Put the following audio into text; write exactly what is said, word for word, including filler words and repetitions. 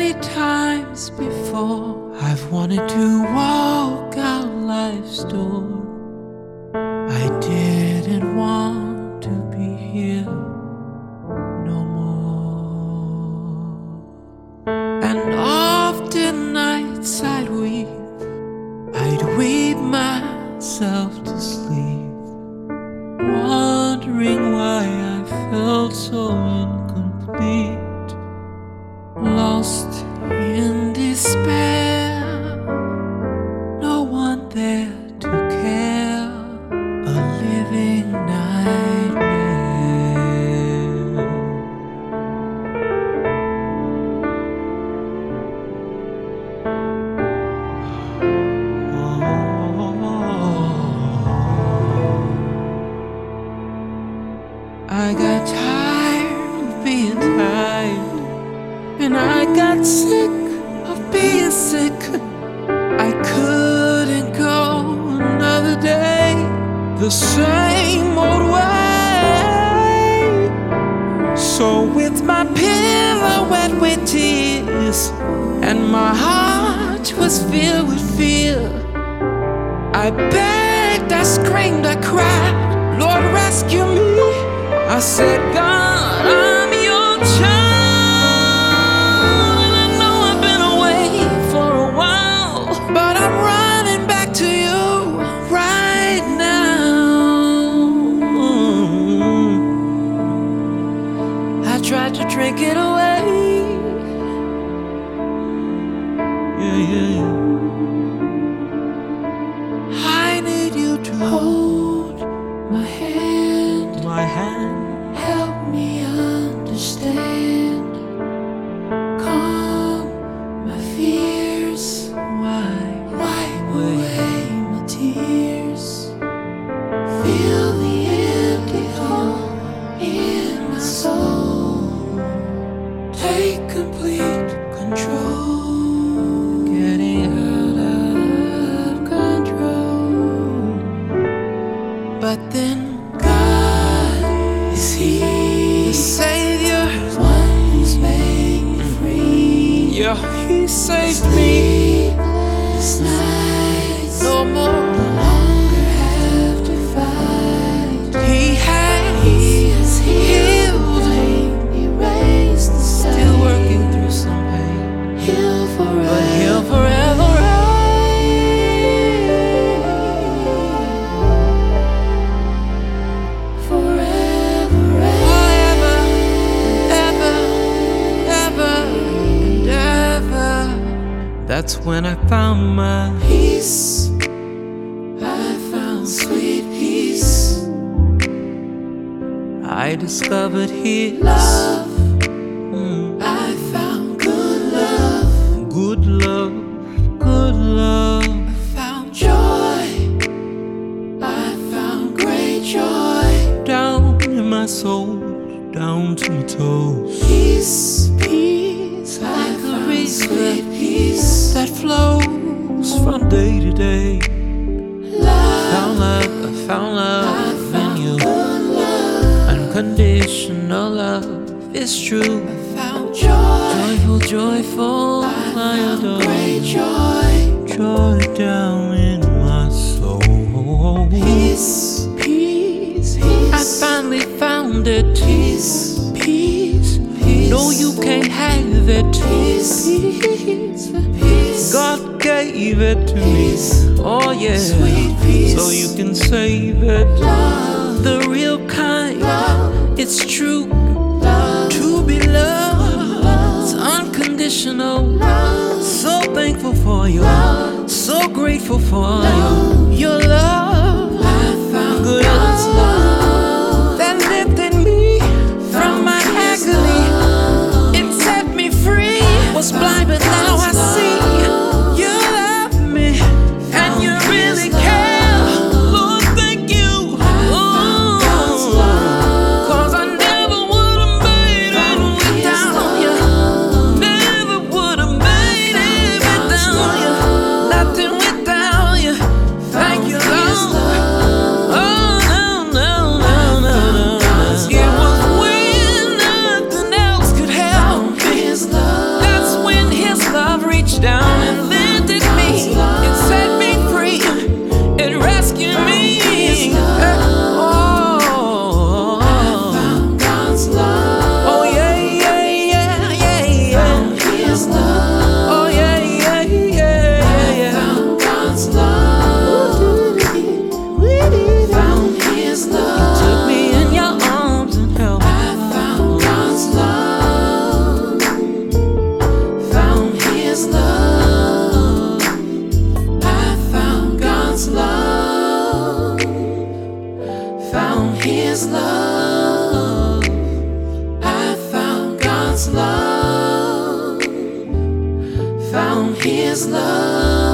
Many times before I've wanted to walk out life's door. I didn't want to be here no more. And often nights I'd weep, I'd weep myself to sleep, wondering why I felt so incomplete. Lost in despair, no one there to care, a living nightmare. Oh. I got tired of being tired, and I got sick of being sick. I couldn't go another day the same old way. So with my pillow wet with tears and my heart was filled with fear, I begged, I screamed, I cried, Lord rescue me. I said, God, I'm your child. Tried to drink it away. Yeah, yeah, yeah. I need you to hold my hand. My hand. Help me understand. Calm my fears. Wipe, wipe away my tears. Fill the empty hole in my soul. Take complete control, getting out of control. But then God is here, the Savior, the one who's made me free. Yeah, He saved me. Sleepless nights, no more, no longer have to fight. He has, he has healed, erased the still working through some pain. Heal forever, but heal forever, right? Forever, forever, ever, ever, and ever. That's when I found my peace. I found sweet peace. I discovered His love. I found good love, good love, good love. I found joy, I found great joy, down in my soul, down to my toes. Peace, peace, like a river, peace that flows from day to day. Love, found love, I found love in you. Love, unconditional love is true. Joyful, joyful, I, I adore great joy, joy down in my soul. Peace, peace, peace. I finally found it. Peace, peace, peace. No, you can't have it. Peace, peace, peace. God gave it to peace. Me. Oh yeah, sweet peace. So you can save it. Love, the real kind. Love, it's true. Love, to be loved. Unconditional, love. So thankful for you, love. So grateful for love. You, your love. I found good God's love that lifted me from my agony. It set me free. Was blind, but now I see. You love me, and you really care. Lord, thank you. Oh, 'cause I never would have made it without you. Nothing without you. love, found His love.